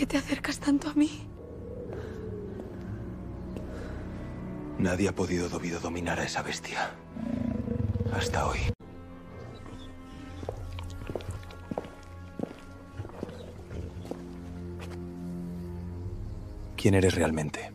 qué te acercas tanto a mí? Nadie ha podido dominar a esa bestia. Hasta hoy. ¿Quién eres realmente?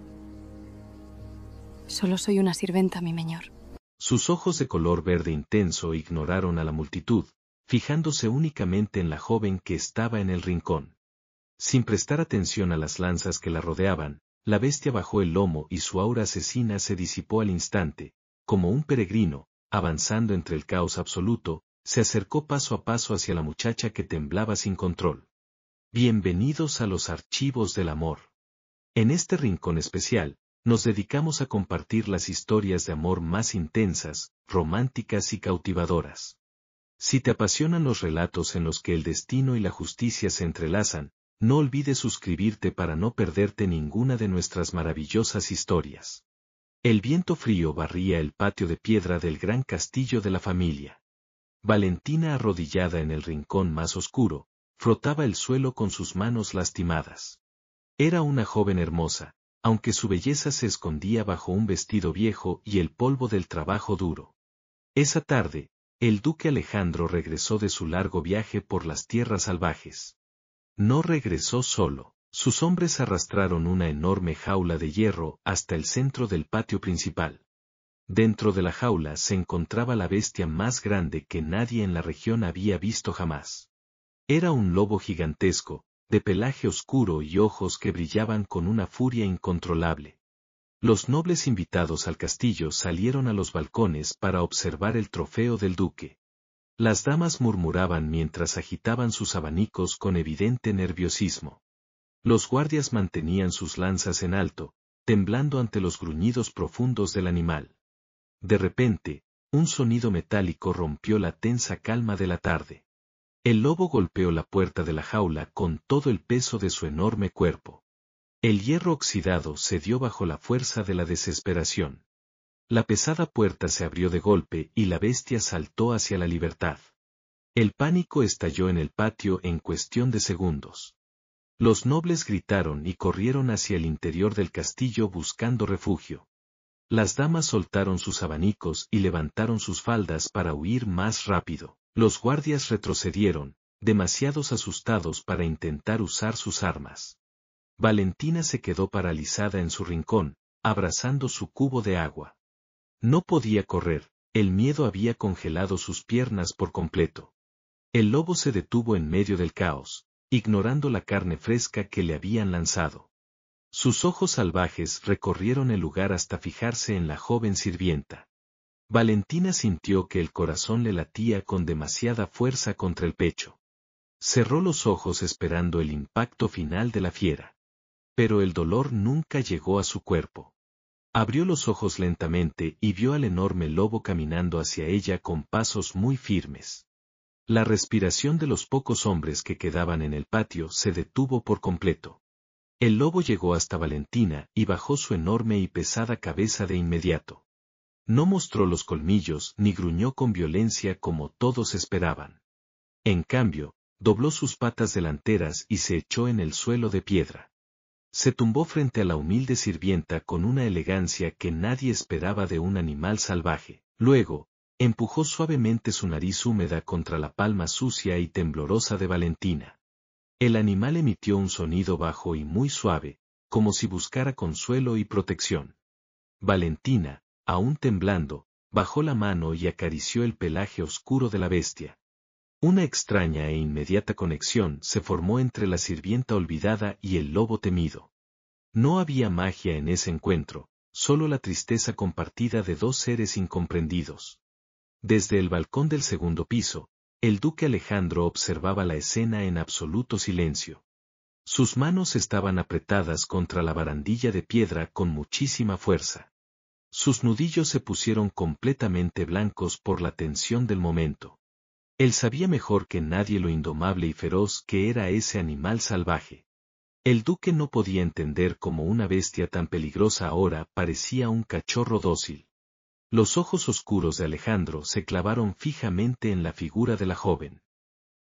Solo soy una sirventa, mi señor. Sus ojos de color verde intenso ignoraron a la multitud, fijándose únicamente en la joven que estaba en el rincón. Sin prestar atención a las lanzas que la rodeaban, la bestia bajó el lomo y su aura asesina se disipó al instante, como un peregrino, avanzando entre el caos absoluto, se acercó paso a paso hacia la muchacha que temblaba sin control. Bienvenidos a los archivos del amor. En este rincón especial, nos dedicamos a compartir las historias de amor más intensas, románticas y cautivadoras. Si te apasionan los relatos en los que el destino y la justicia se entrelazan, no olvides suscribirte para no perderte ninguna de nuestras maravillosas historias. El viento frío barría el patio de piedra del gran castillo de la familia. Valentina, arrodillada en el rincón más oscuro, frotaba el suelo con sus manos lastimadas. Era una joven hermosa, aunque su belleza se escondía bajo un vestido viejo y el polvo del trabajo duro. Esa tarde, el duque Alejandro regresó de su largo viaje por las tierras salvajes. No regresó solo, sus hombres arrastraron una enorme jaula de hierro hasta el centro del patio principal. Dentro de la jaula se encontraba la bestia más grande que nadie en la región había visto jamás. Era un lobo gigantesco, de pelaje oscuro y ojos que brillaban con una furia incontrolable. Los nobles invitados al castillo salieron a los balcones para observar el trofeo del duque. Las damas murmuraban mientras agitaban sus abanicos con evidente nerviosismo. Los guardias mantenían sus lanzas en alto, temblando ante los gruñidos profundos del animal. De repente, un sonido metálico rompió la tensa calma de la tarde. El lobo golpeó la puerta de la jaula con todo el peso de su enorme cuerpo. El hierro oxidado cedió bajo la fuerza de la desesperación. La pesada puerta se abrió de golpe y la bestia saltó hacia la libertad. El pánico estalló en el patio en cuestión de segundos. Los nobles gritaron y corrieron hacia el interior del castillo buscando refugio. Las damas soltaron sus abanicos y levantaron sus faldas para huir más rápido. Los guardias retrocedieron, demasiados asustados para intentar usar sus armas. Valentina se quedó paralizada en su rincón, abrazando su cubo de agua. No podía correr, el miedo había congelado sus piernas por completo. El lobo se detuvo en medio del caos, ignorando la carne fresca que le habían lanzado. Sus ojos salvajes recorrieron el lugar hasta fijarse en la joven sirvienta. Valentina sintió que el corazón le latía con demasiada fuerza contra el pecho. Cerró los ojos esperando el impacto final de la fiera. Pero el dolor nunca llegó a su cuerpo. Abrió los ojos lentamente y vio al enorme lobo caminando hacia ella con pasos muy firmes. La respiración de los pocos hombres que quedaban en el patio se detuvo por completo. El lobo llegó hasta Valentina y bajó su enorme y pesada cabeza de inmediato. No mostró los colmillos ni gruñó con violencia como todos esperaban. En cambio, dobló sus patas delanteras y se echó en el suelo de piedra. Se tumbó frente a la humilde sirvienta con una elegancia que nadie esperaba de un animal salvaje. Luego, empujó suavemente su nariz húmeda contra la palma sucia y temblorosa de Valentina. El animal emitió un sonido bajo y muy suave, como si buscara consuelo y protección. Valentina, aún temblando, bajó la mano y acarició el pelaje oscuro de la bestia. Una extraña e inmediata conexión se formó entre la sirvienta olvidada y el lobo temido. No había magia en ese encuentro, solo la tristeza compartida de dos seres incomprendidos. Desde el balcón del segundo piso, el duque Alejandro observaba la escena en absoluto silencio. Sus manos estaban apretadas contra la barandilla de piedra con muchísima fuerza. Sus nudillos se pusieron completamente blancos por la tensión del momento. Él sabía mejor que nadie lo indomable y feroz que era ese animal salvaje. El duque no podía entender cómo una bestia tan peligrosa ahora parecía un cachorro dócil. Los ojos oscuros de Alejandro se clavaron fijamente en la figura de la joven.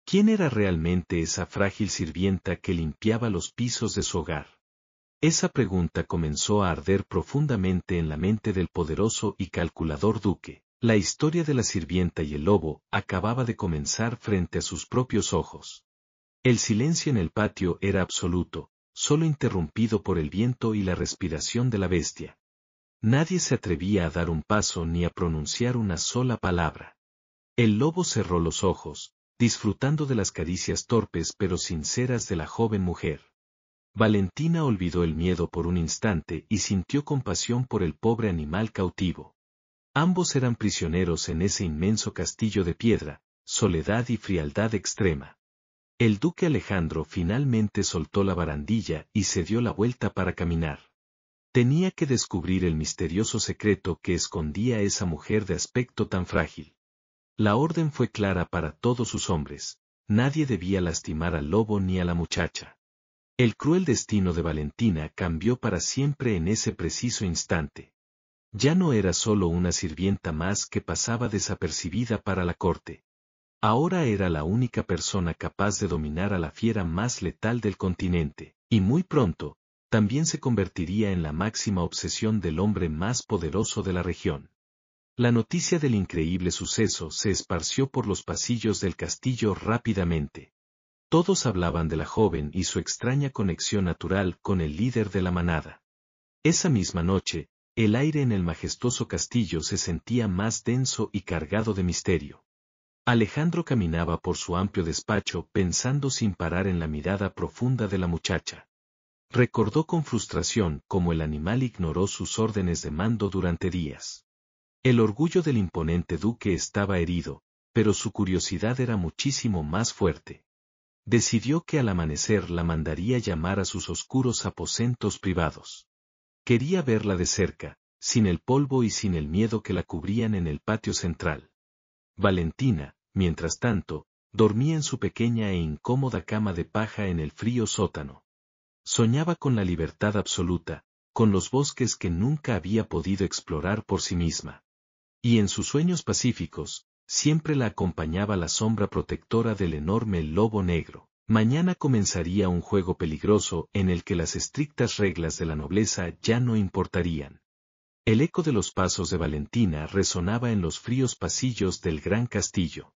¿Quién era realmente esa frágil sirvienta que limpiaba los pisos de su hogar? Esa pregunta comenzó a arder profundamente en la mente del poderoso y calculador duque. La historia de la sirvienta y el lobo acababa de comenzar frente a sus propios ojos. El silencio en el patio era absoluto, solo interrumpido por el viento y la respiración de la bestia. Nadie se atrevía a dar un paso ni a pronunciar una sola palabra. El lobo cerró los ojos, disfrutando de las caricias torpes pero sinceras de la joven mujer. Valentina olvidó el miedo por un instante y sintió compasión por el pobre animal cautivo. Ambos eran prisioneros en ese inmenso castillo de piedra, soledad y frialdad extrema. El duque Alejandro finalmente soltó la barandilla y se dio la vuelta para caminar. Tenía que descubrir el misterioso secreto que escondía esa mujer de aspecto tan frágil. La orden fue clara para todos sus hombres: nadie debía lastimar al lobo ni a la muchacha. El cruel destino de Valentina cambió para siempre en ese preciso instante. Ya no era solo una sirvienta más que pasaba desapercibida para la corte. Ahora era la única persona capaz de dominar a la fiera más letal del continente, y muy pronto, también se convertiría en la máxima obsesión del hombre más poderoso de la región. La noticia del increíble suceso se esparció por los pasillos del castillo rápidamente. Todos hablaban de la joven y su extraña conexión natural con el líder de la manada. Esa misma noche, el aire en el majestuoso castillo se sentía más denso y cargado de misterio. Alejandro caminaba por su amplio despacho pensando sin parar en la mirada profunda de la muchacha. Recordó con frustración cómo el animal ignoró sus órdenes de mando durante días. El orgullo del imponente duque estaba herido, pero su curiosidad era muchísimo más fuerte. Decidió que al amanecer la mandaría llamar a sus oscuros aposentos privados. Quería verla de cerca, sin el polvo y sin el miedo que la cubrían en el patio central. Valentina, mientras tanto, dormía en su pequeña e incómoda cama de paja en el frío sótano. Soñaba con la libertad absoluta, con los bosques que nunca había podido explorar por sí misma. Y en sus sueños pacíficos, siempre la acompañaba la sombra protectora del enorme lobo negro. Mañana comenzaría un juego peligroso en el que las estrictas reglas de la nobleza ya no importarían. El eco de los pasos de Valentina resonaba en los fríos pasillos del gran castillo.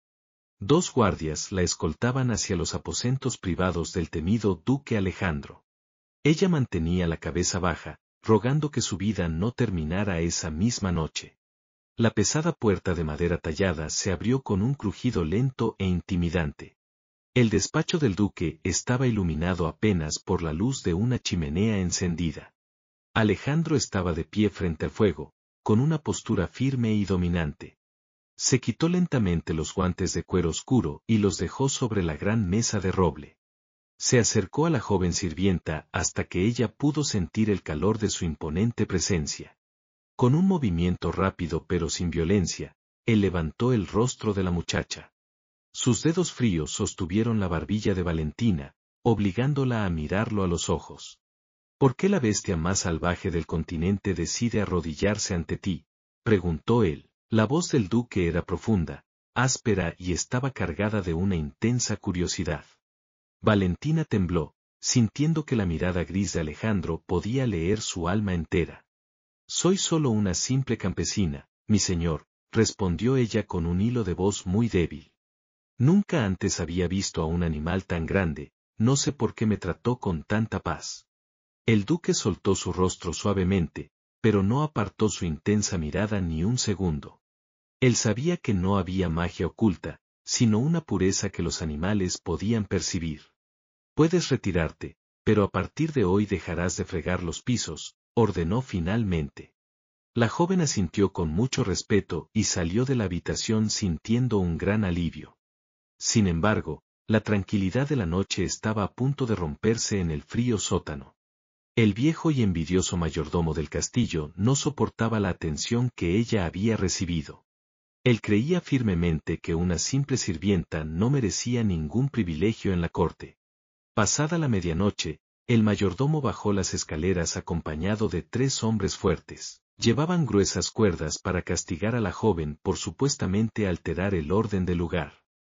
2 guardias la escoltaban hacia los aposentos privados del temido duque Alejandro. Ella mantenía la cabeza baja, rogando que su vida no terminara esa misma noche. La pesada puerta de madera tallada se abrió con un crujido lento e intimidante. El despacho del duque estaba iluminado apenas por la luz de una chimenea encendida. Alejandro estaba de pie frente al fuego, con una postura firme y dominante. Se quitó lentamente los guantes de cuero oscuro y los dejó sobre la gran mesa de roble. Se acercó a la joven sirvienta hasta que ella pudo sentir el calor de su imponente presencia. Con un movimiento rápido pero sin violencia, él levantó el rostro de la muchacha. Sus dedos fríos sostuvieron la barbilla de Valentina, obligándola a mirarlo a los ojos. ¿Por qué la bestia más salvaje del continente decide arrodillarse ante ti?, preguntó él. La voz del duque era profunda, áspera y estaba cargada de una intensa curiosidad. Valentina tembló, sintiendo que la mirada gris de Alejandro podía leer su alma entera. Soy solo una simple campesina, mi señor, respondió ella con un hilo de voz muy débil. Nunca antes había visto a un animal tan grande, no sé por qué me trató con tanta paz. El duque soltó su rostro suavemente, pero no apartó su intensa mirada ni un segundo. Él sabía que no había magia oculta, sino una pureza que los animales podían percibir. Puedes retirarte, pero a partir de hoy dejarás de fregar los pisos, ordenó finalmente. La joven asintió con mucho respeto y salió de la habitación sintiendo un gran alivio. Sin embargo, la tranquilidad de la noche estaba a punto de romperse en el frío sótano. El viejo y envidioso mayordomo del castillo no soportaba la atención que ella había recibido. Él creía firmemente que una simple sirvienta no merecía ningún privilegio en la corte. Pasada la medianoche, el mayordomo bajó las escaleras acompañado de 3 hombres fuertes. Llevaban gruesas cuerdas para castigar a la joven por supuestamente alterar el orden del lugar.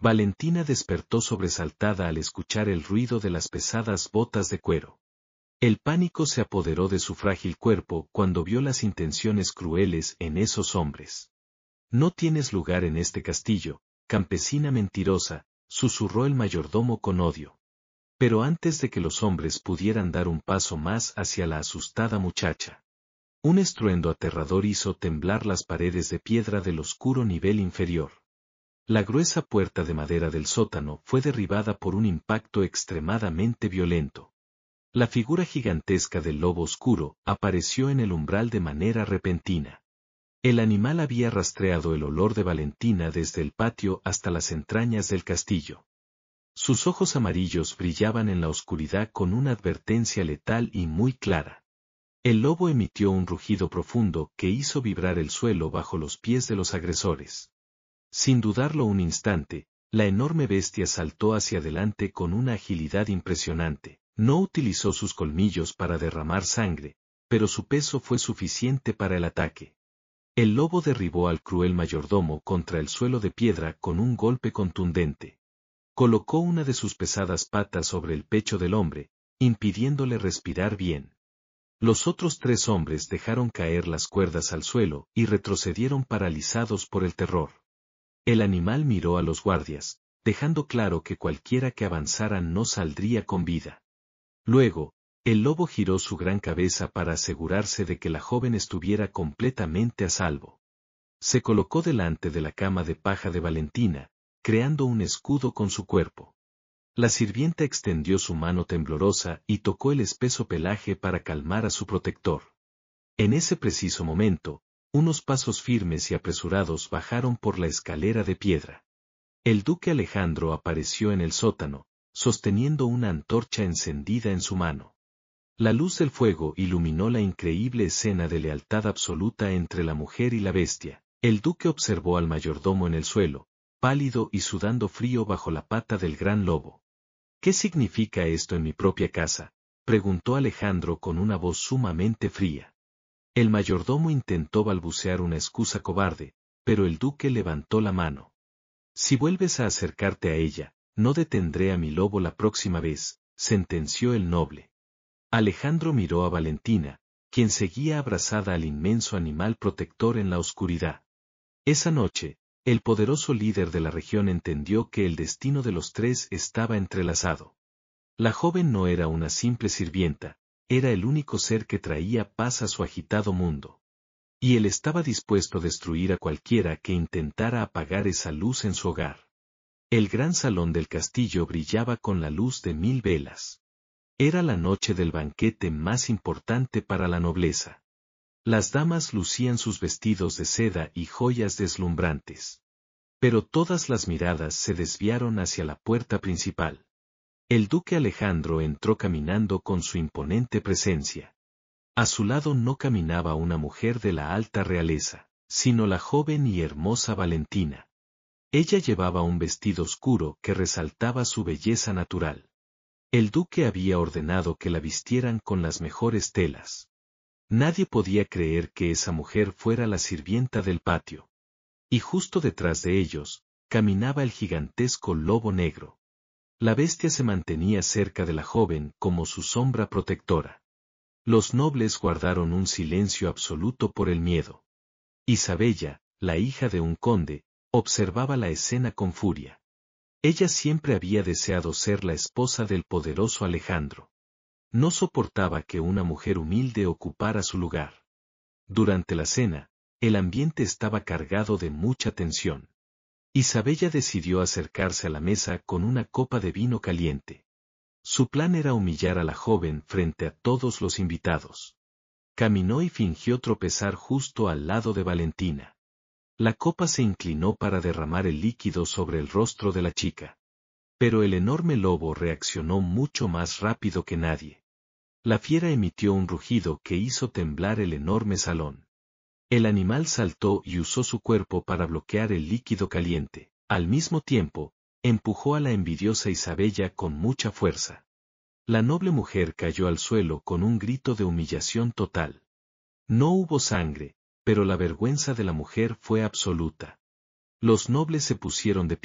Valentina despertó sobresaltada al escuchar el ruido de las pesadas botas de cuero. El pánico se apoderó de su frágil cuerpo cuando vio las intenciones crueles en esos hombres. «No tienes lugar en este castillo, campesina mentirosa», susurró el mayordomo con odio. Pero antes de que los hombres pudieran dar un paso más hacia la asustada muchacha, un estruendo aterrador hizo temblar las paredes de piedra del oscuro nivel inferior. La gruesa puerta de madera del sótano fue derribada por un impacto extremadamente violento. La figura gigantesca del lobo oscuro apareció en el umbral de manera repentina. El animal había rastreado el olor de Valentina desde el patio hasta las entrañas del castillo. Sus ojos amarillos brillaban en la oscuridad con una advertencia letal y muy clara. El lobo emitió un rugido profundo que hizo vibrar el suelo bajo los pies de los agresores. Sin dudarlo un instante, la enorme bestia saltó hacia adelante con una agilidad impresionante. No utilizó sus colmillos para derramar sangre, pero su peso fue suficiente para el ataque. El lobo derribó al cruel mayordomo contra el suelo de piedra con un golpe contundente. Colocó una de sus pesadas patas sobre el pecho del hombre, impidiéndole respirar bien. Los otros 3 hombres dejaron caer las cuerdas al suelo y retrocedieron paralizados por el terror. El animal miró a los guardias, dejando claro que cualquiera que avanzara no saldría con vida. Luego, el lobo giró su gran cabeza para asegurarse de que la joven estuviera completamente a salvo. Se colocó delante de la cama de paja de Valentina, creando un escudo con su cuerpo. La sirvienta extendió su mano temblorosa y tocó el espeso pelaje para calmar a su protector. En ese preciso momento, unos pasos firmes y apresurados bajaron por la escalera de piedra. El duque Alejandro apareció en el sótano, sosteniendo una antorcha encendida en su mano. La luz del fuego iluminó la increíble escena de lealtad absoluta entre la mujer y la bestia. El duque observó al mayordomo en el suelo, pálido y sudando frío bajo la pata del gran lobo. «¿Qué significa esto en mi propia casa?», preguntó Alejandro con una voz sumamente fría. El mayordomo intentó balbucear una excusa cobarde, pero el duque levantó la mano. «Si vuelves a acercarte a ella, no detendré a mi lobo la próxima vez», sentenció el noble. Alejandro miró a Valentina, quien seguía abrazada al inmenso animal protector en la oscuridad. Esa noche, el poderoso líder de la región entendió que el destino de los 3 estaba entrelazado. La joven no era una simple sirvienta, era el único ser que traía paz a su agitado mundo. Y él estaba dispuesto a destruir a cualquiera que intentara apagar esa luz en su hogar. El gran salón del castillo brillaba con la luz de 1000 velas. Era la noche del banquete más importante para la nobleza. Las damas lucían sus vestidos de seda y joyas deslumbrantes. Pero todas las miradas se desviaron hacia la puerta principal. El duque Alejandro entró caminando con su imponente presencia. A su lado no caminaba una mujer de la alta realeza, sino la joven y hermosa Valentina. Ella llevaba un vestido oscuro que resaltaba su belleza natural. El duque había ordenado que la vistieran con las mejores telas. Nadie podía creer que esa mujer fuera la sirvienta del patio. Y justo detrás de ellos, caminaba el gigantesco lobo negro. La bestia se mantenía cerca de la joven como su sombra protectora. Los nobles guardaron un silencio absoluto por el miedo. Isabella, la hija de un conde, observaba la escena con furia. Ella siempre había deseado ser la esposa del poderoso Alejandro. No soportaba que una mujer humilde ocupara su lugar. Durante la cena, el ambiente estaba cargado de mucha tensión. Isabella decidió acercarse a la mesa con una copa de vino caliente. Su plan era humillar a la joven frente a todos los invitados. Caminó y fingió tropezar justo al lado de Valentina. La copa se inclinó para derramar el líquido sobre el rostro de la chica. Pero el enorme lobo reaccionó mucho más rápido que nadie. La fiera emitió un rugido que hizo temblar el enorme salón. El animal saltó y usó su cuerpo para bloquear el líquido caliente. Al mismo tiempo, empujó a la envidiosa Isabella con mucha fuerza. La noble mujer cayó al suelo con un grito de humillación total. No hubo sangre, pero la vergüenza de la mujer fue absoluta. Los nobles se pusieron de pie,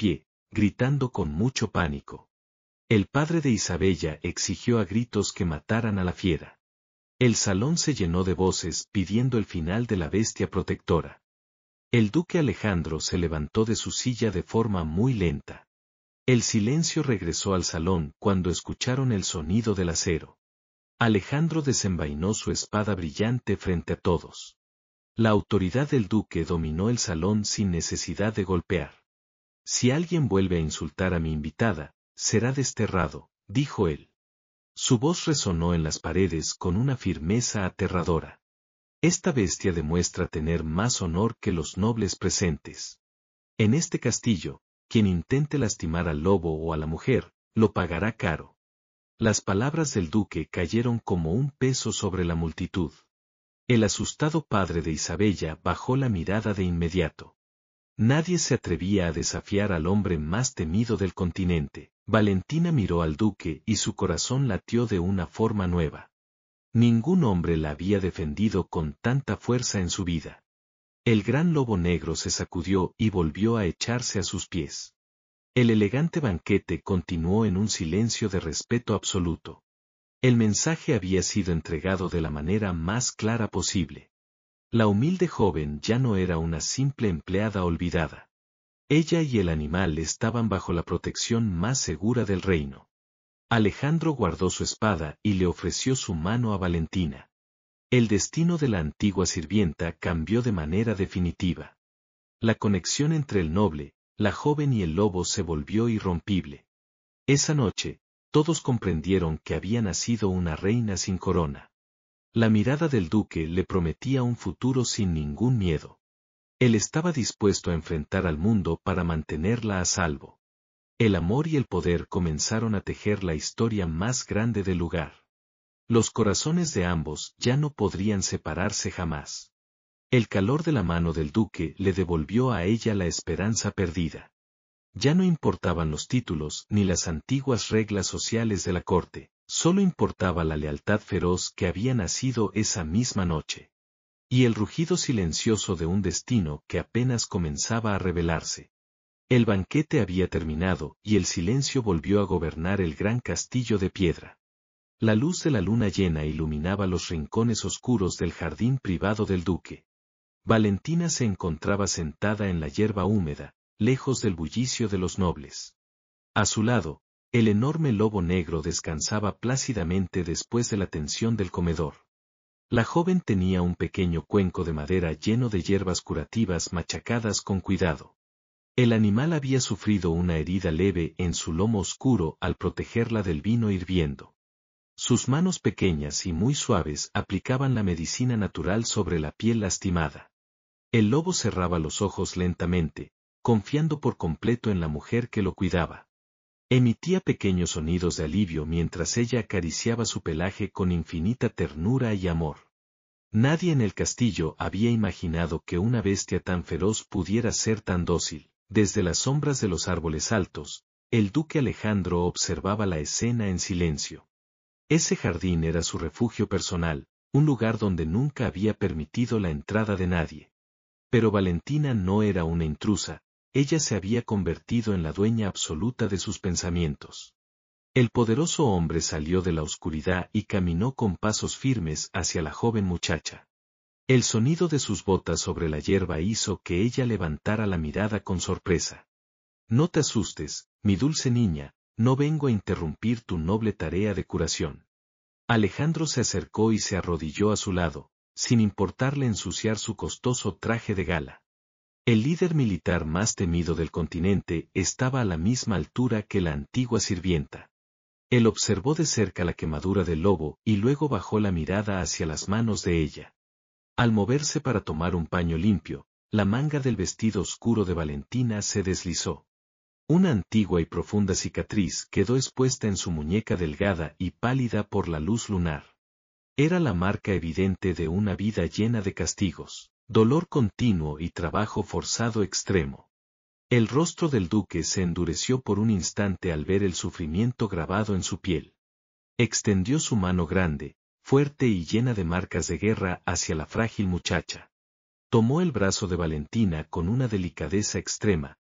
gritando con mucho pánico. El padre de Isabella exigió a gritos que mataran a la fiera. El salón se llenó de voces pidiendo el final de la bestia protectora. El duque Alejandro se levantó de su silla de forma muy lenta. El silencio regresó al salón cuando escucharon el sonido del acero. Alejandro desenvainó su espada brillante frente a todos. La autoridad del duque dominó el salón sin necesidad de golpear. Si alguien vuelve a insultar a mi invitada, será desterrado, dijo él. Su voz resonó en las paredes con una firmeza aterradora. Esta bestia demuestra tener más honor que los nobles presentes. En este castillo, quien intente lastimar al lobo o a la mujer, lo pagará caro. Las palabras del duque cayeron como un peso sobre la multitud. El asustado padre de Isabella bajó la mirada de inmediato. Nadie se atrevía a desafiar al hombre más temido del continente. Valentina miró al duque y su corazón latió de una forma nueva. Ningún hombre la había defendido con tanta fuerza en su vida. El gran lobo negro se sacudió y volvió a echarse a sus pies. El elegante banquete continuó en un silencio de respeto absoluto. El mensaje había sido entregado de la manera más clara posible. La humilde joven ya no era una simple empleada olvidada. Ella y el animal estaban bajo la protección más segura del reino. Alejandro guardó su espada y le ofreció su mano a Valentina. El destino de la antigua sirvienta cambió de manera definitiva. La conexión entre el noble, la joven y el lobo se volvió irrompible. Esa noche, todos comprendieron que había nacido una reina sin corona. La mirada del duque le prometía un futuro sin ningún miedo. Él estaba dispuesto a enfrentar al mundo para mantenerla a salvo. El amor y el poder comenzaron a tejer la historia más grande del lugar. Los corazones de ambos ya no podrían separarse jamás. El calor de la mano del duque le devolvió a ella la esperanza perdida. Ya no importaban los títulos ni las antiguas reglas sociales de la corte, solo importaba la lealtad feroz que había nacido esa misma noche. Y el rugido silencioso de un destino que apenas comenzaba a revelarse. El banquete había terminado y el silencio volvió a gobernar el gran castillo de piedra. La luz de la luna llena iluminaba los rincones oscuros del jardín privado del duque. Valentina se encontraba sentada en la hierba húmeda, lejos del bullicio de los nobles. A su lado, el enorme lobo negro descansaba plácidamente después de la tensión del comedor. La joven tenía un pequeño cuenco de madera lleno de hierbas curativas machacadas con cuidado. El animal había sufrido una herida leve en su lomo oscuro al protegerla del vino hirviendo. Sus manos pequeñas y muy suaves aplicaban la medicina natural sobre la piel lastimada. El lobo cerraba los ojos lentamente, confiando por completo en la mujer que lo cuidaba. Emitía pequeños sonidos de alivio mientras ella acariciaba su pelaje con infinita ternura y amor. Nadie en el castillo había imaginado que una bestia tan feroz pudiera ser tan dócil. Desde las sombras de los árboles altos, el duque Alejandro observaba la escena en silencio. Ese jardín era su refugio personal, un lugar donde nunca había permitido la entrada de nadie. Pero Valentina no era una intrusa, ella se había convertido en la dueña absoluta de sus pensamientos. El poderoso hombre salió de la oscuridad y caminó con pasos firmes hacia la joven muchacha. El sonido de sus botas sobre la hierba hizo que ella levantara la mirada con sorpresa. No te asustes, mi dulce niña, no vengo a interrumpir tu noble tarea de curación. Alejandro se acercó y se arrodilló a su lado, sin importarle ensuciar su costoso traje de gala. El líder militar más temido del continente estaba a la misma altura que la antigua sirvienta. Él observó de cerca la quemadura del lobo y luego bajó la mirada hacia las manos de ella. Al moverse para tomar un paño limpio, la manga del vestido oscuro de Valentina se deslizó. Una antigua y profunda cicatriz quedó expuesta en su muñeca delgada y pálida por la luz lunar. Era la marca evidente de una vida llena de castigos, dolor continuo y trabajo forzado extremo. El rostro del duque se endureció por un instante al ver el sufrimiento grabado en su piel. Extendió su mano grande, fuerte y llena de marcas de guerra hacia la frágil muchacha. Tomó el brazo de Valentina con una delicadeza extrema,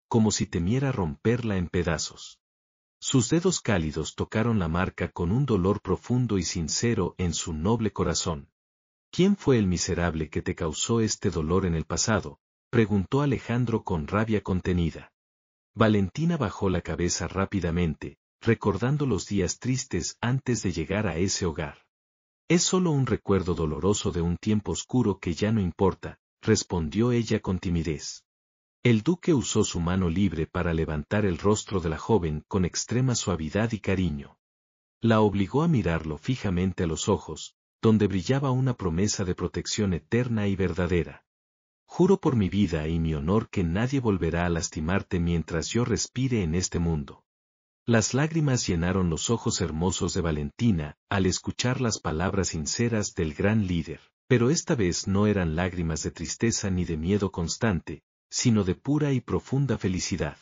como si temiera romperla en pedazos. Sus dedos cálidos tocaron la marca con un dolor profundo y sincero en su noble corazón. ¿Quién fue el miserable que te causó este dolor en el pasado?, preguntó Alejandro con rabia contenida. Valentina bajó la cabeza rápidamente, recordando los días tristes antes de llegar a ese hogar. Es solo un recuerdo doloroso de un tiempo oscuro que ya no importa, respondió ella con timidez. El duque usó su mano libre para levantar el rostro de la joven con extrema suavidad y cariño. La obligó a mirarlo fijamente a los ojos, donde brillaba una promesa de protección eterna y verdadera. Juro por mi vida y mi honor que nadie volverá a lastimarte mientras yo respire en este mundo. Las lágrimas llenaron los ojos hermosos de Valentina al escuchar las palabras sinceras del gran líder, pero esta vez no eran lágrimas de tristeza ni de miedo constante, sino de pura y profunda felicidad.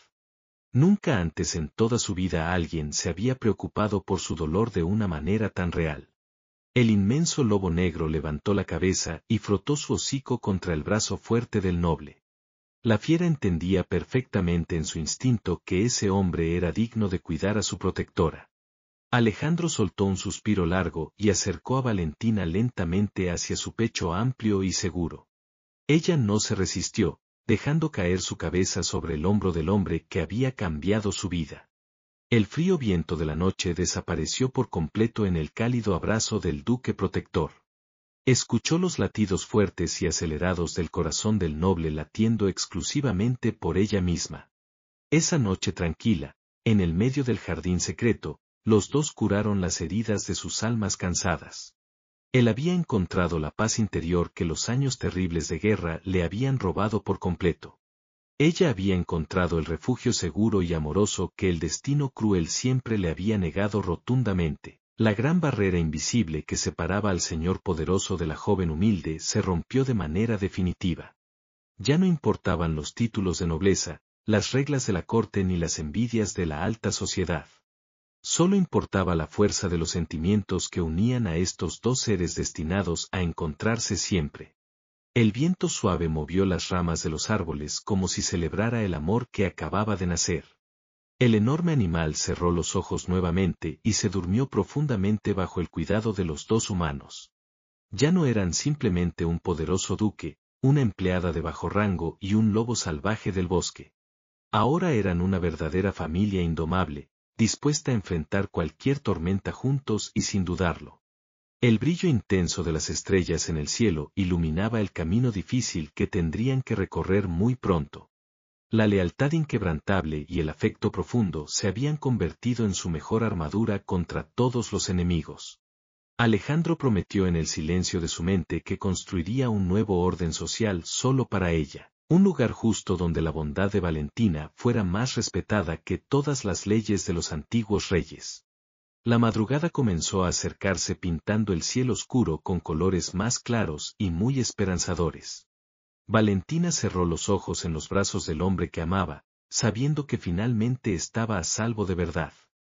Nunca antes en toda su vida alguien se había preocupado por su dolor de una manera tan real. El inmenso lobo negro levantó la cabeza y frotó su hocico contra el brazo fuerte del noble. La fiera entendía perfectamente en su instinto que ese hombre era digno de cuidar a su protectora. Alejandro soltó un suspiro largo y acercó a Valentina lentamente hacia su pecho amplio y seguro. Ella no se resistió, dejando caer su cabeza sobre el hombro del hombre que había cambiado su vida. El frío viento de la noche desapareció por completo en el cálido abrazo del duque protector. Escuchó los latidos fuertes y acelerados del corazón del noble latiendo exclusivamente por ella misma. Esa noche tranquila, en el medio del jardín secreto, los dos curaron las heridas de sus almas cansadas. Él había encontrado la paz interior que los años terribles de guerra le habían robado por completo. Ella había encontrado el refugio seguro y amoroso que el destino cruel siempre le había negado rotundamente. La gran barrera invisible que separaba al señor poderoso de la joven humilde se rompió de manera definitiva. Ya no importaban los títulos de nobleza, las reglas de la corte ni las envidias de la alta sociedad. Solo importaba la fuerza de los sentimientos que unían a estos dos seres destinados a encontrarse siempre. El viento suave movió las ramas de los árboles como si celebrara el amor que acababa de nacer. El enorme animal cerró los ojos nuevamente y se durmió profundamente bajo el cuidado de los dos humanos. Ya no eran simplemente un poderoso duque, una empleada de bajo rango y un lobo salvaje del bosque. Ahora eran una verdadera familia indomable, dispuesta a enfrentar cualquier tormenta juntos y sin dudarlo. El brillo intenso de las estrellas en el cielo iluminaba el camino difícil que tendrían que recorrer muy pronto. La lealtad inquebrantable y el afecto profundo se habían convertido en su mejor armadura contra todos los enemigos. Alejandro prometió en el silencio de su mente que construiría un nuevo orden social solo para ella, un lugar justo donde la bondad de Valentina fuera más respetada que todas las leyes de los antiguos reyes. La madrugada comenzó a acercarse pintando el cielo oscuro con colores más claros y muy esperanzadores. Valentina cerró los ojos en los brazos del hombre que amaba, sabiendo que finalmente estaba a salvo de verdad.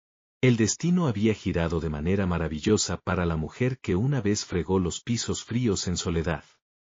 El destino había girado de manera maravillosa para la mujer que una vez fregó los pisos fríos en soledad.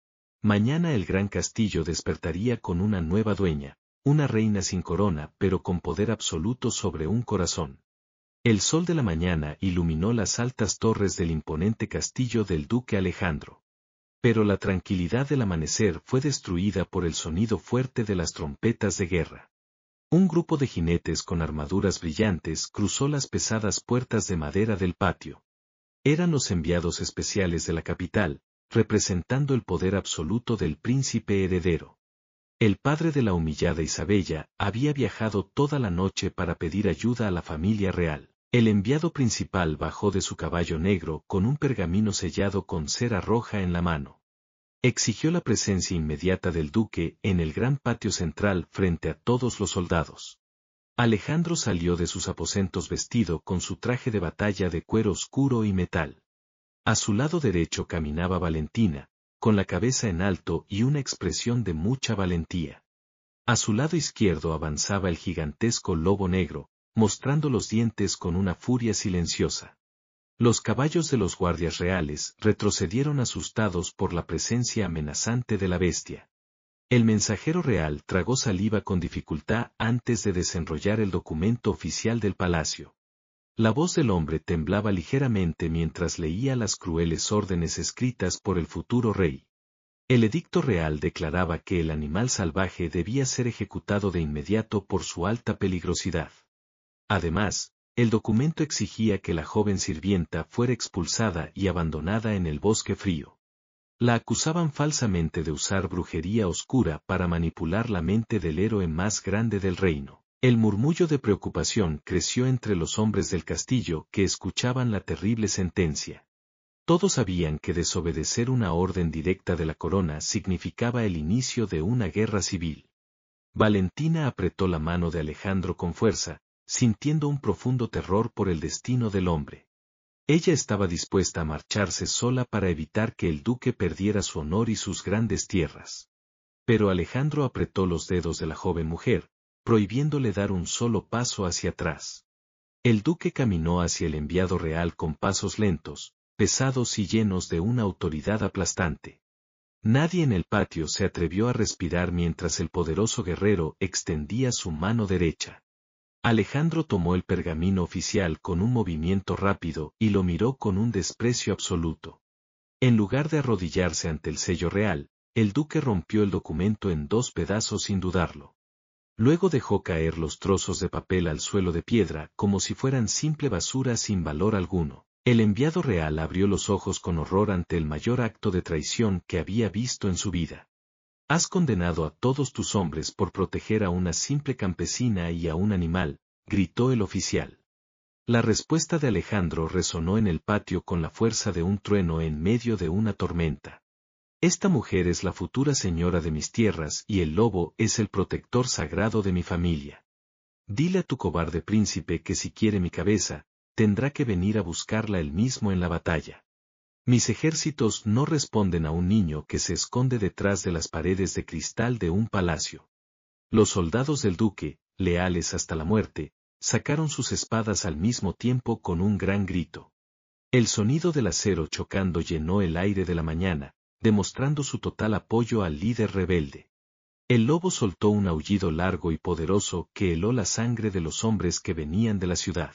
Mañana el gran castillo despertaría con una nueva dueña, una reina sin corona pero con poder absoluto sobre un corazón. El sol de la mañana iluminó las altas torres del imponente castillo del duque Alejandro. Pero la tranquilidad del amanecer fue destruida por el sonido fuerte de las trompetas de guerra. Un grupo de jinetes con armaduras brillantes cruzó las pesadas puertas de madera del patio. Eran los enviados especiales de la capital, representando el poder absoluto del príncipe heredero. El padre de la humillada Isabella había viajado toda la noche para pedir ayuda a la familia real. El enviado principal bajó de su caballo negro con un pergamino sellado con cera roja en la mano. Exigió la presencia inmediata del duque en el gran patio central frente a todos los soldados. Alejandro salió de sus aposentos vestido con su traje de batalla de cuero oscuro y metal. A su lado derecho caminaba Valentina, con la cabeza en alto y una expresión de mucha valentía. A su lado izquierdo avanzaba el gigantesco lobo negro, mostrando los dientes con una furia silenciosa. Los caballos de los guardias reales retrocedieron asustados por la presencia amenazante de la bestia. El mensajero real tragó saliva con dificultad antes de desenrollar el documento oficial del palacio. La voz del hombre temblaba ligeramente mientras leía las crueles órdenes escritas por el futuro rey. El edicto real declaraba que el animal salvaje debía ser ejecutado de inmediato por su alta peligrosidad. Además, el documento exigía que la joven sirvienta fuera expulsada y abandonada en el bosque frío. La acusaban falsamente de usar brujería oscura para manipular la mente del héroe más grande del reino. El murmullo de preocupación creció entre los hombres del castillo que escuchaban la terrible sentencia. Todos sabían que desobedecer una orden directa de la corona significaba el inicio de una guerra civil. Valentina apretó la mano de Alejandro con fuerza, sintiendo un profundo terror por el destino del hombre. Ella estaba dispuesta a marcharse sola para evitar que el duque perdiera su honor y sus grandes tierras. Pero Alejandro apretó los dedos de la joven mujer, prohibiéndole dar un solo paso hacia atrás. El duque caminó hacia el enviado real con pasos lentos, pesados y llenos de una autoridad aplastante. Nadie en el patio se atrevió a respirar mientras el poderoso guerrero extendía su mano derecha. Alejandro tomó el pergamino oficial con un movimiento rápido y lo miró con un desprecio absoluto. En lugar de arrodillarse ante el sello real, el duque rompió el documento en 2 pedazos sin dudarlo. Luego dejó caer los trozos de papel al suelo de piedra como si fueran simple basura sin valor alguno. El enviado real abrió los ojos con horror ante el mayor acto de traición que había visto en su vida. Has condenado a todos tus hombres por proteger a una simple campesina y a un animal, gritó el oficial. La respuesta de Alejandro resonó en el patio con la fuerza de un trueno en medio de una tormenta. Esta mujer es la futura señora de mis tierras y el lobo es el protector sagrado de mi familia. Dile a tu cobarde príncipe que si quiere mi cabeza, tendrá que venir a buscarla él mismo en la batalla. Mis ejércitos no responden a un niño que se esconde detrás de las paredes de cristal de un palacio. Los soldados del duque, leales hasta la muerte, sacaron sus espadas al mismo tiempo con un gran grito. El sonido del acero chocando llenó el aire de la mañana, demostrando su total apoyo al líder rebelde. El lobo soltó un aullido largo y poderoso que heló la sangre de los hombres que venían de la ciudad.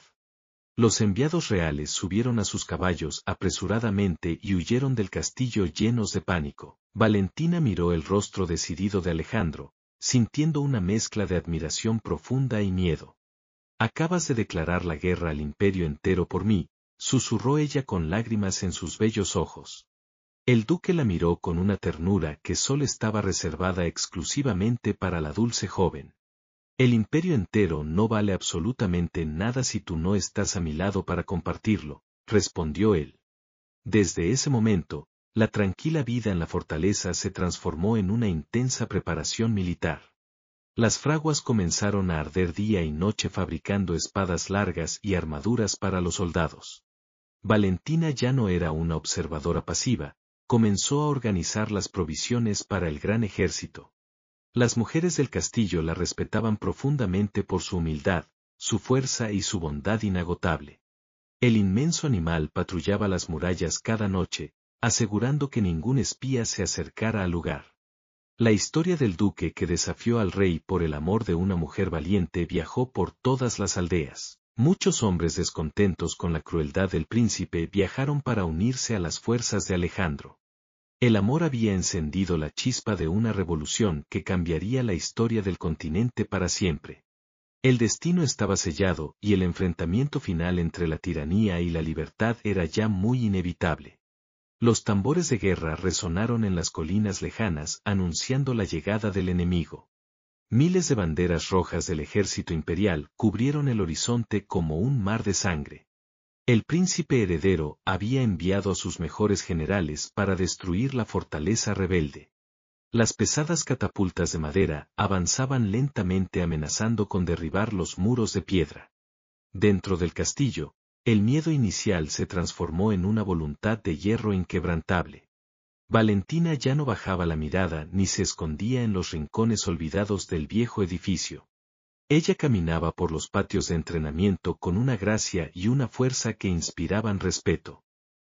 Los enviados reales subieron a sus caballos apresuradamente y huyeron del castillo llenos de pánico. Valentina miró el rostro decidido de Alejandro, sintiendo una mezcla de admiración profunda y miedo. Acabas de declarar la guerra al imperio entero por mí, susurró ella con lágrimas en sus bellos ojos. El duque la miró con una ternura que solo estaba reservada exclusivamente para la dulce joven. El imperio entero no vale absolutamente nada si tú no estás a mi lado para compartirlo, respondió él. Desde ese momento, la tranquila vida en la fortaleza se transformó en una intensa preparación militar. Las fraguas comenzaron a arder día y noche fabricando espadas largas y armaduras para los soldados. Valentina ya no era una observadora pasiva, comenzó a organizar las provisiones para el gran ejército. Las mujeres del castillo la respetaban profundamente por su humildad, su fuerza y su bondad inagotable. El inmenso animal patrullaba las murallas cada noche, asegurando que ningún espía se acercara al lugar. La historia del duque que desafió al rey por el amor de una mujer valiente viajó por todas las aldeas. Muchos hombres descontentos con la crueldad del príncipe viajaron para unirse a las fuerzas de Alejandro. El amor había encendido la chispa de una revolución que cambiaría la historia del continente para siempre. El destino estaba sellado y el enfrentamiento final entre la tiranía y la libertad era ya muy inevitable. Los tambores de guerra resonaron en las colinas lejanas anunciando la llegada del enemigo. Miles de banderas rojas del ejército imperial cubrieron el horizonte como un mar de sangre. El príncipe heredero había enviado a sus mejores generales para destruir la fortaleza rebelde. Las pesadas catapultas de madera avanzaban lentamente amenazando con derribar los muros de piedra. Dentro del castillo, el miedo inicial se transformó en una voluntad de hierro inquebrantable. Valentina ya no bajaba la mirada ni se escondía en los rincones olvidados del viejo edificio. Ella caminaba por los patios de entrenamiento con una gracia y una fuerza que inspiraban respeto.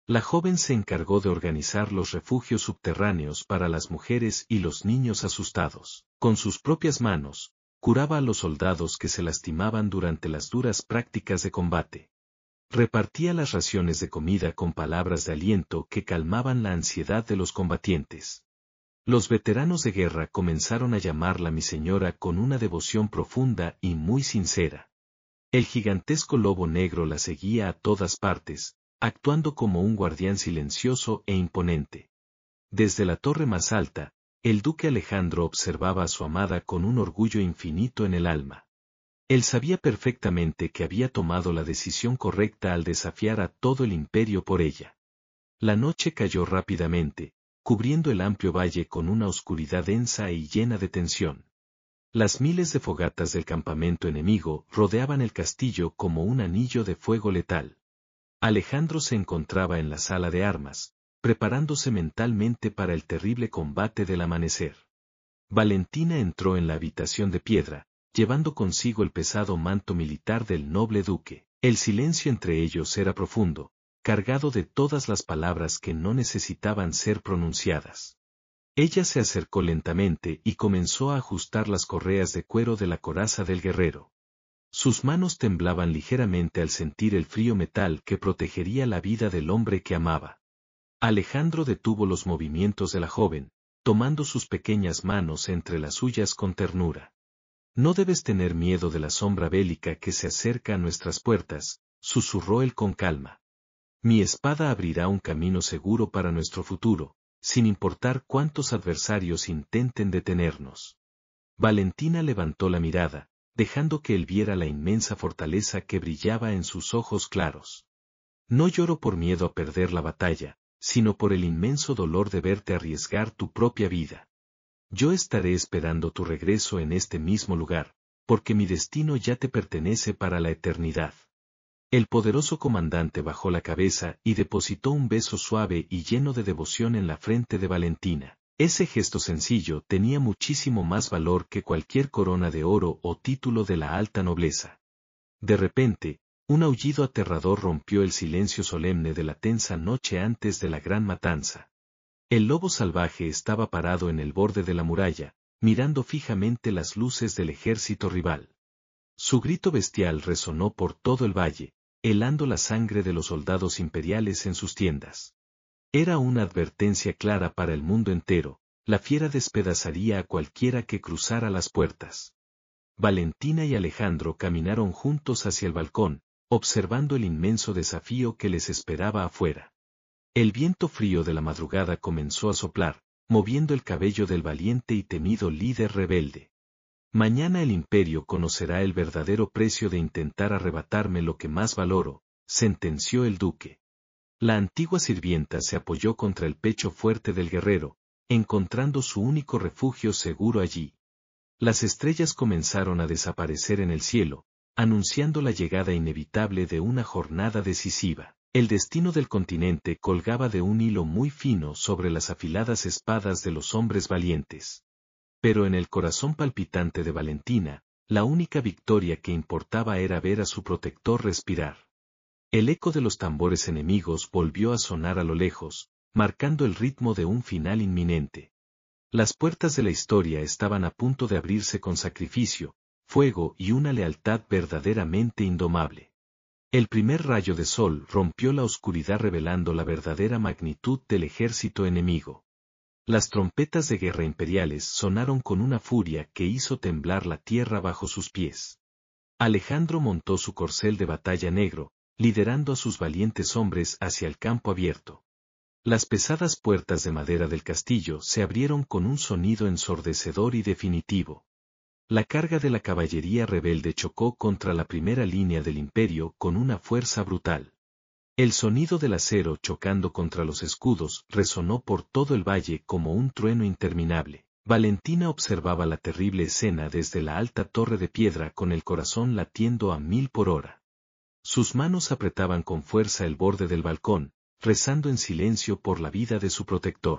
La joven se encargó de organizar los refugios subterráneos para las mujeres y los niños asustados. Con sus propias manos, curaba a los soldados que se lastimaban durante las duras prácticas de combate. Repartía las raciones de comida con palabras de aliento que calmaban la ansiedad de los combatientes. Los veteranos de guerra comenzaron a llamarla mi señora con una devoción profunda y muy sincera. El gigantesco lobo negro la seguía a todas partes, actuando como un guardián silencioso e imponente. Desde la torre más alta, el duque Alejandro observaba a su amada con un orgullo infinito en el alma. Él sabía perfectamente que había tomado la decisión correcta al desafiar a todo el imperio por ella. La noche cayó rápidamente, cubriendo el amplio valle con una oscuridad densa y llena de tensión. Las miles de fogatas del campamento enemigo rodeaban el castillo como un anillo de fuego letal. Alejandro se encontraba en la sala de armas, preparándose mentalmente para el terrible combate del amanecer. Valentina entró en la habitación de piedra, llevando consigo el pesado manto militar del noble duque. El silencio entre ellos era profundo, cargado de todas las palabras que no necesitaban ser pronunciadas. Ella se acercó lentamente y comenzó a ajustar las correas de cuero de la coraza del guerrero. Sus manos temblaban ligeramente al sentir el frío metal que protegería la vida del hombre que amaba. Alejandro detuvo los movimientos de la joven, tomando sus pequeñas manos entre las suyas con ternura. No debes tener miedo de la sombra bélica que se acerca a nuestras puertas, susurró él con calma. Mi espada abrirá un camino seguro para nuestro futuro, sin importar cuántos adversarios intenten detenernos. Valentina levantó la mirada, dejando que él viera la inmensa fortaleza que brillaba en sus ojos claros. No lloro por miedo a perder la batalla, sino por el inmenso dolor de verte arriesgar tu propia vida. Yo estaré esperando tu regreso en este mismo lugar, porque mi destino ya te pertenece para la eternidad. El poderoso comandante bajó la cabeza y depositó un beso suave y lleno de devoción en la frente de Valentina. Ese gesto sencillo tenía muchísimo más valor que cualquier corona de oro o título de la alta nobleza. De repente, un aullido aterrador rompió el silencio solemne de la tensa noche antes de la gran matanza. El lobo salvaje estaba parado en el borde de la muralla, mirando fijamente las luces del ejército rival. Su grito bestial resonó por todo el valle, helando la sangre de los soldados imperiales en sus tiendas. Era una advertencia clara para el mundo entero, la fiera despedazaría a cualquiera que cruzara las puertas. Valentina y Alejandro caminaron juntos hacia el balcón, observando el inmenso desafío que les esperaba afuera. El viento frío de la madrugada comenzó a soplar, moviendo el cabello del valiente y temido líder rebelde. Mañana el imperio conocerá el verdadero precio de intentar arrebatarme lo que más valoro, sentenció el duque. La antigua sirvienta se apoyó contra el pecho fuerte del guerrero, encontrando su único refugio seguro allí. Las estrellas comenzaron a desaparecer en el cielo, anunciando la llegada inevitable de una jornada decisiva. El destino del continente colgaba de un hilo muy fino sobre las afiladas espadas de los hombres valientes. Pero en el corazón palpitante de Valentina, la única victoria que importaba era ver a su protector respirar. El eco de los tambores enemigos volvió a sonar a lo lejos, marcando el ritmo de un final inminente. Las puertas de la historia estaban a punto de abrirse con sacrificio, fuego y una lealtad verdaderamente indomable. El primer rayo de sol rompió la oscuridad revelando la verdadera magnitud del ejército enemigo. Las trompetas de guerra imperiales sonaron con una furia que hizo temblar la tierra bajo sus pies. Alejandro montó su corcel de batalla negro, liderando a sus valientes hombres hacia el campo abierto. Las pesadas puertas de madera del castillo se abrieron con un sonido ensordecedor y definitivo. La carga de la caballería rebelde chocó contra la primera línea del imperio con una fuerza brutal. El sonido del acero chocando contra los escudos resonó por todo el valle como un trueno interminable. Valentina observaba la terrible escena desde la alta torre de piedra con el corazón latiendo a 1000 por hora. Sus manos apretaban con fuerza el borde del balcón, rezando en silencio por la vida de su protector.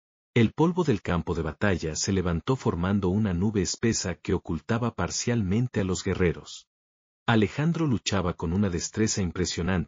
El polvo del campo de batalla se levantó formando una nube espesa que ocultaba parcialmente a los guerreros. Alejandro luchaba con una destreza impresionante,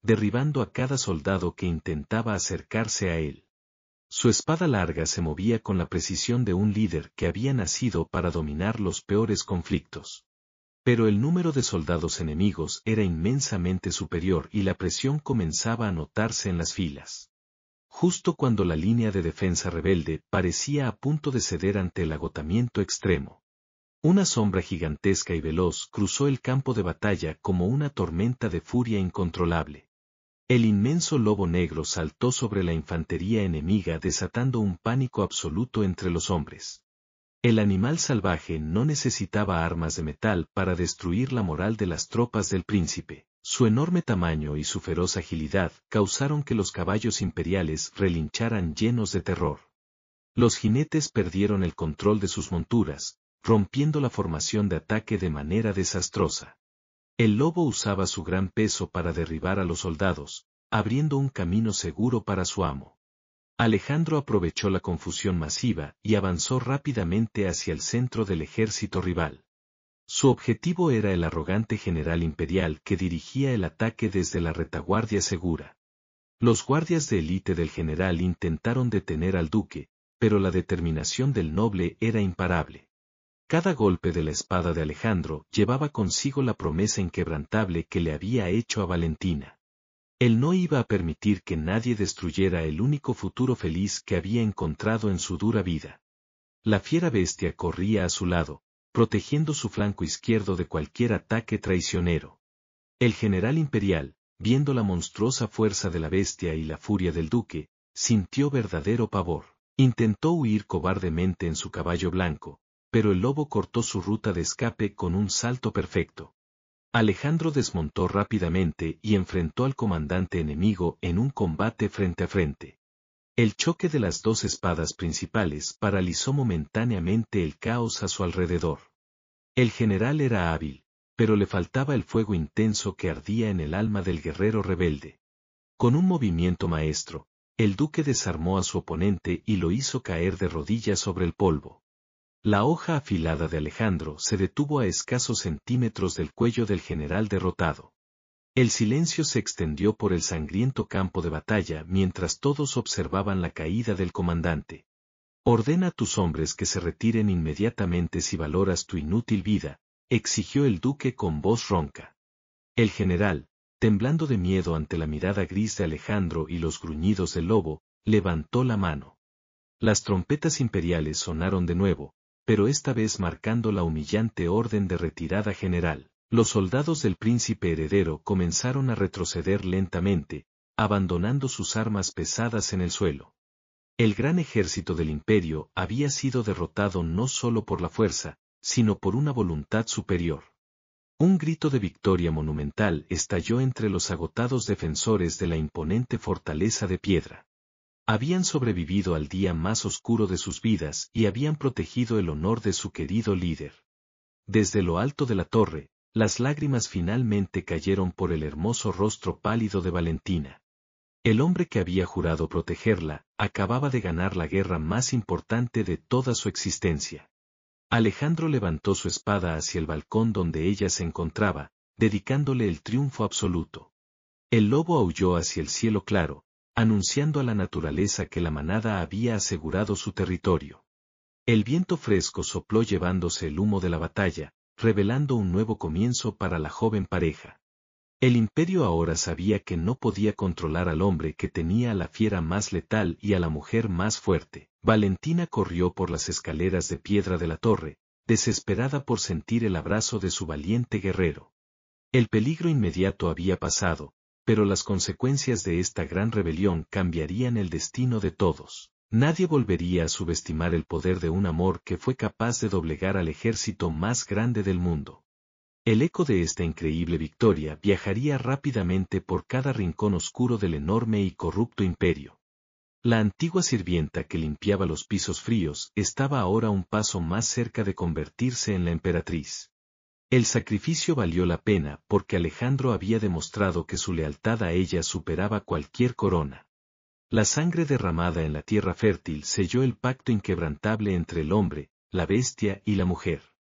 derribando a cada soldado que intentaba acercarse a él. Su espada larga se movía con la precisión de un líder que había nacido para dominar los peores conflictos. Pero el número de soldados enemigos era inmensamente superior y la presión comenzaba a notarse en las filas. Justo cuando la línea de defensa rebelde parecía a punto de ceder ante el agotamiento extremo, una sombra gigantesca y veloz cruzó el campo de batalla como una tormenta de furia incontrolable. El inmenso lobo negro saltó sobre la infantería enemiga desatando un pánico absoluto entre los hombres. El animal salvaje no necesitaba armas de metal para destruir la moral de las tropas del príncipe. Su enorme tamaño y su feroz agilidad causaron que los caballos imperiales relincharan llenos de terror. Los jinetes perdieron el control de sus monturas, rompiendo la formación de ataque de manera desastrosa. El lobo usaba su gran peso para derribar a los soldados, abriendo un camino seguro para su amo. Alejandro aprovechó la confusión masiva y avanzó rápidamente hacia el centro del ejército rival. Su objetivo era el arrogante general imperial que dirigía el ataque desde la retaguardia segura. Los guardias de élite del general intentaron detener al duque, pero la determinación del noble era imparable. Cada golpe de la espada de Alejandro llevaba consigo la promesa inquebrantable que le había hecho a Valentina. Él no iba a permitir que nadie destruyera el único futuro feliz que había encontrado en su dura vida. La fiera bestia corría a su lado, protegiendo su flanco izquierdo de cualquier ataque traicionero. El general imperial, viendo la monstruosa fuerza de la bestia y la furia del duque, sintió verdadero pavor. Intentó huir cobardemente en su caballo blanco, pero el lobo cortó su ruta de escape con un salto perfecto. Alejandro desmontó rápidamente y enfrentó al comandante enemigo en un combate frente a frente. El choque de las dos espadas principales paralizó momentáneamente el caos a su alrededor. El general era hábil, pero le faltaba el fuego intenso que ardía en el alma del guerrero rebelde. Con un movimiento maestro, el duque desarmó a su oponente y lo hizo caer de rodillas sobre el polvo. La hoja afilada de Alejandro se detuvo a escasos centímetros del cuello del general derrotado. El silencio se extendió por el sangriento campo de batalla mientras todos observaban la caída del comandante. Ordena a tus hombres que se retiren inmediatamente si valoras tu inútil vida, exigió el duque con voz ronca. El general, temblando de miedo ante la mirada gris de Alejandro y los gruñidos del lobo, levantó la mano. Las trompetas imperiales sonaron de nuevo, pero esta vez marcando la humillante orden de retirada general. Los soldados del príncipe heredero comenzaron a retroceder lentamente, abandonando sus armas pesadas en el suelo. El gran ejército del imperio había sido derrotado no solo por la fuerza, sino por una voluntad superior. Un grito de victoria monumental estalló entre los agotados defensores de la imponente fortaleza de piedra. Habían sobrevivido al día más oscuro de sus vidas y habían protegido el honor de su querido líder. Desde lo alto de la torre, las lágrimas finalmente cayeron por el hermoso rostro pálido de Valentina. El hombre que había jurado protegerla, acababa de ganar la guerra más importante de toda su existencia. Alejandro levantó su espada hacia el balcón donde ella se encontraba, dedicándole el triunfo absoluto. El lobo aulló hacia el cielo claro, anunciando a la naturaleza que la manada había asegurado su territorio. El viento fresco sopló llevándose el humo de la batalla, revelando un nuevo comienzo para la joven pareja. El imperio ahora sabía que no podía controlar al hombre que tenía a la fiera más letal y a la mujer más fuerte. Valentina corrió por las escaleras de piedra de la torre, desesperada por sentir el abrazo de su valiente guerrero. El peligro inmediato había pasado, pero las consecuencias de esta gran rebelión cambiarían el destino de todos. Nadie volvería a subestimar el poder de un amor que fue capaz de doblegar al ejército más grande del mundo. El eco de esta increíble victoria viajaría rápidamente por cada rincón oscuro del enorme y corrupto imperio. La antigua sirvienta que limpiaba los pisos fríos estaba ahora un paso más cerca de convertirse en la emperatriz. El sacrificio valió la pena porque Alejandro había demostrado que su lealtad a ella superaba cualquier corona. La sangre derramada en la tierra fértil selló el pacto inquebrantable entre el hombre, la bestia y la mujer.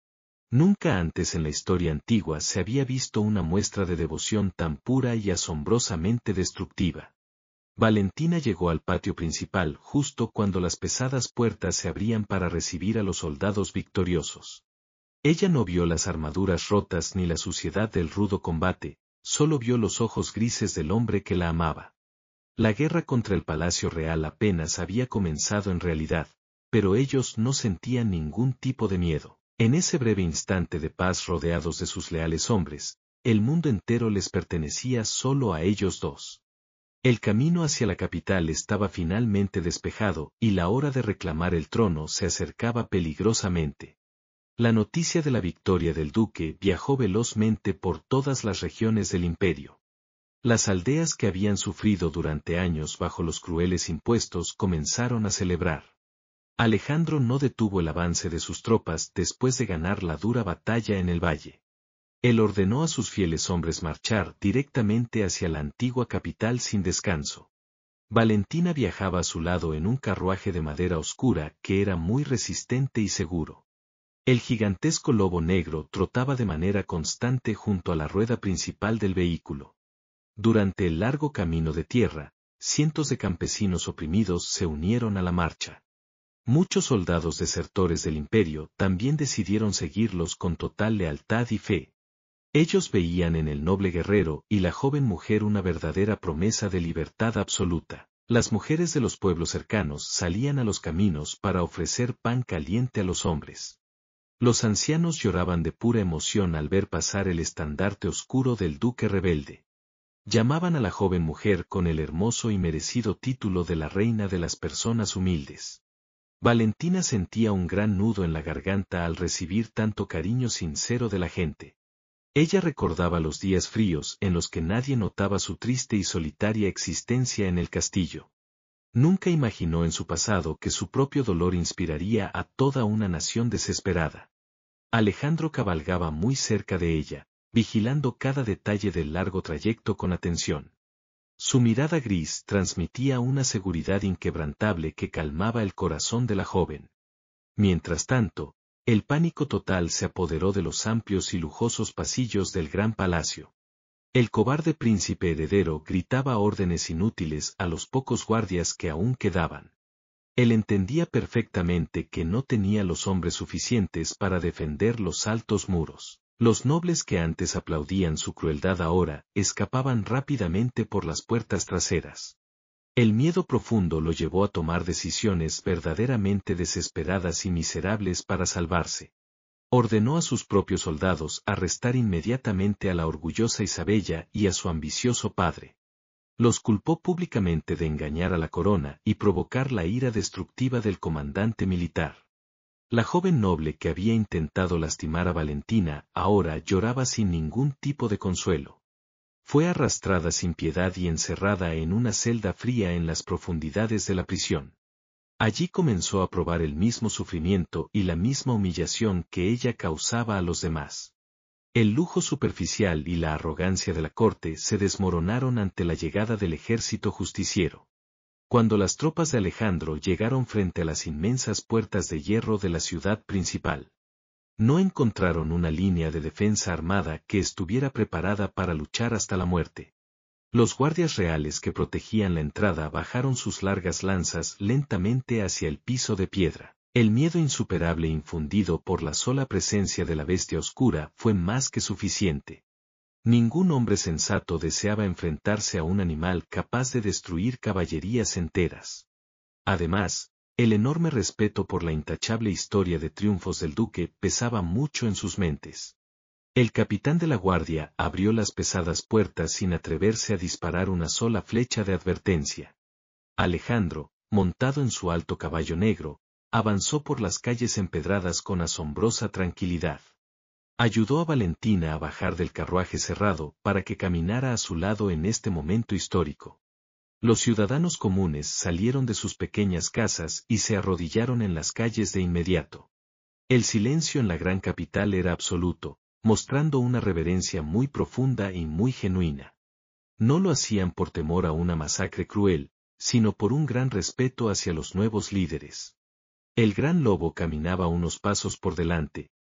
Nunca antes en la historia antigua se había visto una muestra de devoción tan pura y asombrosamente destructiva. Valentina llegó al patio principal justo cuando las pesadas puertas se abrían para recibir a los soldados victoriosos. Ella no vio las armaduras rotas ni la suciedad del rudo combate, solo vio los ojos grises del hombre que la amaba. La guerra contra el Palacio Real apenas había comenzado en realidad, pero ellos no sentían ningún tipo de miedo. En ese breve instante de paz rodeados de sus leales hombres, el mundo entero les pertenecía solo a ellos dos. El camino hacia la capital estaba finalmente despejado y la hora de reclamar el trono se acercaba peligrosamente. La noticia de la victoria del duque viajó velozmente por todas las regiones del imperio. Las aldeas que habían sufrido durante años bajo los crueles impuestos comenzaron a celebrar. Alejandro no detuvo el avance de sus tropas después de ganar la dura batalla en el valle. Él ordenó a sus fieles hombres marchar directamente hacia la antigua capital sin descanso. Valentina viajaba a su lado en un carruaje de madera oscura que era muy resistente y seguro. El gigantesco lobo negro trotaba de manera constante junto a la rueda principal del vehículo. Durante el largo camino de tierra, cientos de campesinos oprimidos se unieron a la marcha. Muchos soldados desertores del imperio también decidieron seguirlos con total lealtad y fe. Ellos veían en el noble guerrero y la joven mujer una verdadera promesa de libertad absoluta. Las mujeres de los pueblos cercanos salían a los caminos para ofrecer pan caliente a los hombres. Los ancianos lloraban de pura emoción al ver pasar el estandarte oscuro del duque rebelde. Llamaban a la joven mujer con el hermoso y merecido título de la reina de las personas humildes. Valentina sentía un gran nudo en la garganta al recibir tanto cariño sincero de la gente. Ella recordaba los días fríos en los que nadie notaba su triste y solitaria existencia en el castillo. Nunca imaginó en su pasado que su propio dolor inspiraría a toda una nación desesperada. Alejandro cabalgaba muy cerca de ella, vigilando cada detalle del largo trayecto con atención. Su mirada gris transmitía una seguridad inquebrantable que calmaba el corazón de la joven. Mientras tanto, el pánico total se apoderó de los amplios y lujosos pasillos del gran palacio. El cobarde príncipe heredero gritaba órdenes inútiles a los pocos guardias que aún quedaban. Él entendía perfectamente que no tenía los hombres suficientes para defender los altos muros. Los nobles que antes aplaudían su crueldad ahora escapaban rápidamente por las puertas traseras. El miedo profundo lo llevó a tomar decisiones verdaderamente desesperadas y miserables para salvarse. Ordenó a sus propios soldados arrestar inmediatamente a la orgullosa Isabella y a su ambicioso padre. Los culpó públicamente de engañar a la corona y provocar la ira destructiva del comandante militar. La joven noble que había intentado lastimar a Valentina ahora lloraba sin ningún tipo de consuelo. Fue arrastrada sin piedad y encerrada en una celda fría en las profundidades de la prisión. Allí comenzó a probar el mismo sufrimiento y la misma humillación que ella causaba a los demás. El lujo superficial y la arrogancia de la corte se desmoronaron ante la llegada del ejército justiciero. Cuando las tropas de Alejandro llegaron frente a las inmensas puertas de hierro de la ciudad principal, no encontraron una línea de defensa armada que estuviera preparada para luchar hasta la muerte. Los guardias reales que protegían la entrada bajaron sus largas lanzas lentamente hacia el piso de piedra. El miedo insuperable infundido por la sola presencia de la bestia oscura fue más que suficiente. Ningún hombre sensato deseaba enfrentarse a un animal capaz de destruir caballerías enteras. Además, el enorme respeto por la intachable historia de triunfos del duque pesaba mucho en sus mentes. El capitán de la guardia abrió las pesadas puertas sin atreverse a disparar una sola flecha de advertencia. Alejandro, montado en su alto caballo negro, avanzó por las calles empedradas con asombrosa tranquilidad. Ayudó a Valentina a bajar del carruaje cerrado para que caminara a su lado en este momento histórico. Los ciudadanos comunes salieron de sus pequeñas casas y se arrodillaron en las calles de inmediato. El silencio en la gran capital era absoluto, mostrando una reverencia muy profunda y muy genuina. No lo hacían por temor a una masacre cruel, sino por un gran respeto hacia los nuevos líderes. El gran lobo caminaba unos pasos por delante,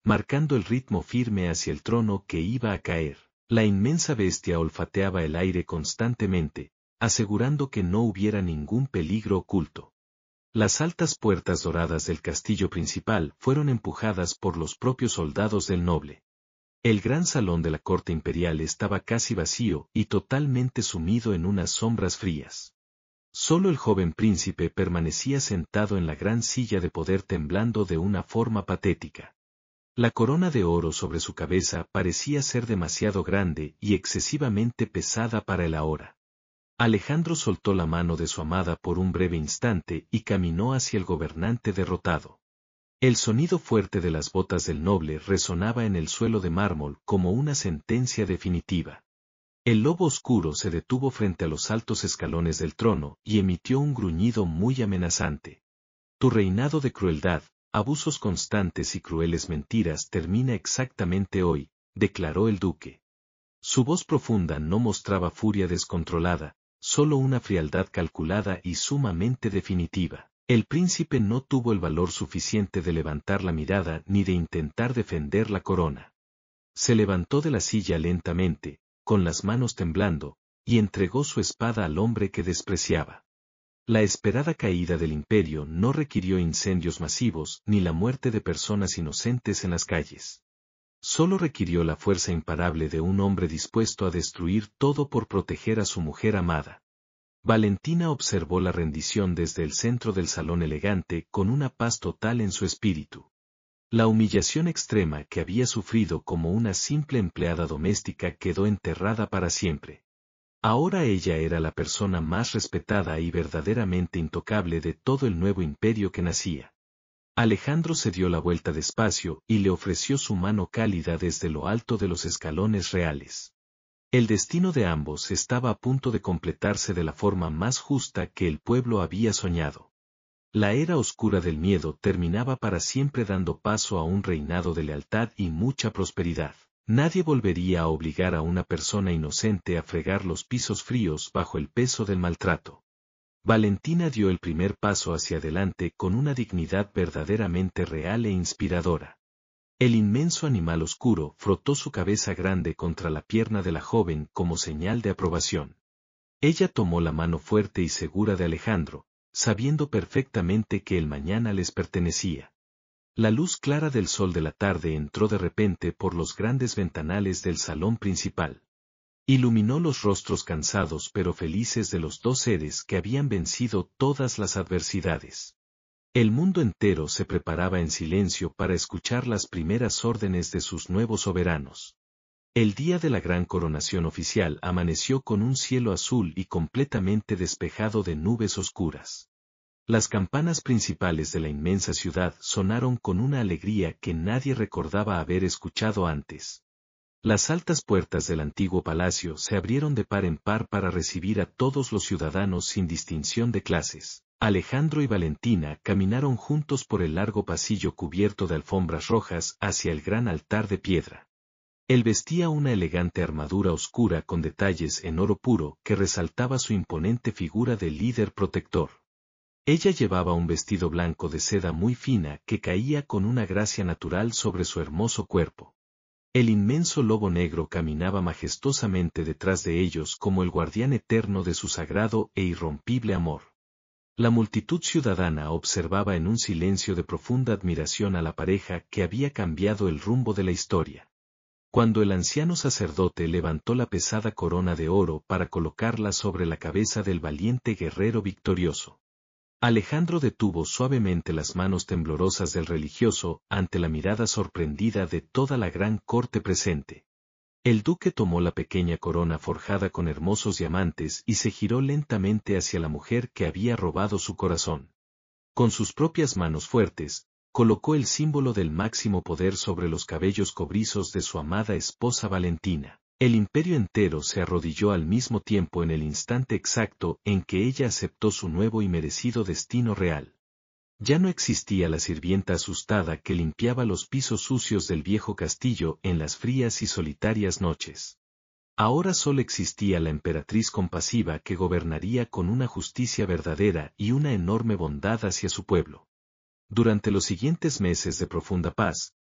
marcando el ritmo firme hacia el trono que iba a caer. La inmensa bestia olfateaba el aire constantemente, asegurando que no hubiera ningún peligro oculto. Las altas puertas doradas del castillo principal fueron empujadas por los propios soldados del noble. El gran salón de la corte imperial estaba casi vacío y totalmente sumido en unas sombras frías. Solo el joven príncipe permanecía sentado en la gran silla de poder temblando de una forma patética. La corona de oro sobre su cabeza parecía ser demasiado grande y excesivamente pesada para él ahora. Alejandro soltó la mano de su amada por un breve instante y caminó hacia el gobernante derrotado. El sonido fuerte de las botas del noble resonaba en el suelo de mármol como una sentencia definitiva. El lobo oscuro se detuvo frente a los altos escalones del trono y emitió un gruñido muy amenazante. Tu reinado de crueldad, abusos constantes y crueles mentiras termina exactamente hoy, declaró el duque. Su voz profunda no mostraba furia descontrolada, solo una frialdad calculada y sumamente definitiva. El príncipe no tuvo el valor suficiente de levantar la mirada ni de intentar defender la corona. Se levantó de la silla lentamente, con las manos temblando, y entregó su espada al hombre que despreciaba. La esperada caída del imperio no requirió incendios masivos ni la muerte de personas inocentes en las calles. Solo requirió la fuerza imparable de un hombre dispuesto a destruir todo por proteger a su mujer amada. Valentina observó la rendición desde el centro del salón elegante con una paz total en su espíritu. La humillación extrema que había sufrido como una simple empleada doméstica quedó enterrada para siempre. Ahora ella era la persona más respetada y verdaderamente intocable de todo el nuevo imperio que nacía. Alejandro se dio la vuelta despacio y le ofreció su mano cálida desde lo alto de los escalones reales. El destino de ambos estaba a punto de completarse de la forma más justa que el pueblo había soñado. La era oscura del miedo terminaba para siempre dando paso a un reinado de lealtad y mucha prosperidad. Nadie volvería a obligar a una persona inocente a fregar los pisos fríos bajo el peso del maltrato. Valentina dio el primer paso hacia adelante con una dignidad verdaderamente real e inspiradora. El inmenso animal oscuro frotó su cabeza grande contra la pierna de la joven como señal de aprobación. Ella tomó la mano fuerte y segura de Alejandro, sabiendo perfectamente que el mañana les pertenecía. La luz clara del sol de la tarde entró de repente por los grandes ventanales del salón principal. Iluminó los rostros cansados pero felices de los dos seres que habían vencido todas las adversidades. El mundo entero se preparaba en silencio para escuchar las primeras órdenes de sus nuevos soberanos. El día de la gran coronación oficial amaneció con un cielo azul y completamente despejado de nubes oscuras. Las campanas principales de la inmensa ciudad sonaron con una alegría que nadie recordaba haber escuchado antes. Las altas puertas del antiguo palacio se abrieron de par en par para recibir a todos los ciudadanos sin distinción de clases. Alejandro y Valentina caminaron juntos por el largo pasillo cubierto de alfombras rojas hacia el gran altar de piedra. Él vestía una elegante armadura oscura con detalles en oro puro que resaltaba su imponente figura de líder protector. Ella llevaba un vestido blanco de seda muy fina que caía con una gracia natural sobre su hermoso cuerpo. El inmenso lobo negro caminaba majestuosamente detrás de ellos como el guardián eterno de su sagrado e irrompible amor. La multitud ciudadana observaba en un silencio de profunda admiración a la pareja que había cambiado el rumbo de la historia. Cuando el anciano sacerdote levantó la pesada corona de oro para colocarla sobre la cabeza del valiente guerrero victorioso, Alejandro detuvo suavemente las manos temblorosas del religioso ante la mirada sorprendida de toda la gran corte presente. El duque tomó la pequeña corona forjada con hermosos diamantes y se giró lentamente hacia la mujer que había robado su corazón. Con sus propias manos fuertes, colocó el símbolo del máximo poder sobre los cabellos cobrizos de su amada esposa Valentina. El imperio entero se arrodilló al mismo tiempo en el instante exacto en que ella aceptó su nuevo y merecido destino real. Ya no existía la sirvienta asustada que limpiaba los pisos sucios del viejo castillo en las frías y solitarias noches. Ahora solo existía la emperatriz compasiva que gobernaría con una justicia verdadera y una enorme bondad hacia su pueblo. Durante los siguientes meses de profunda paz,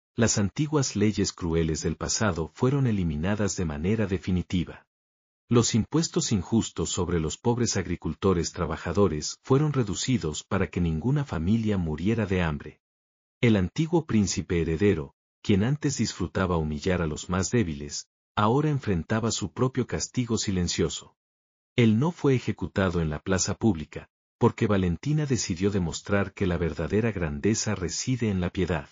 las antiguas leyes crueles del pasado fueron eliminadas de manera definitiva. Los impuestos injustos sobre los pobres agricultores trabajadores fueron reducidos para que ninguna familia muriera de hambre. El antiguo príncipe heredero, quien antes disfrutaba humillar a los más débiles, ahora enfrentaba su propio castigo silencioso. Él no fue ejecutado en la plaza pública, porque Valentina decidió demostrar que la verdadera grandeza reside en la piedad.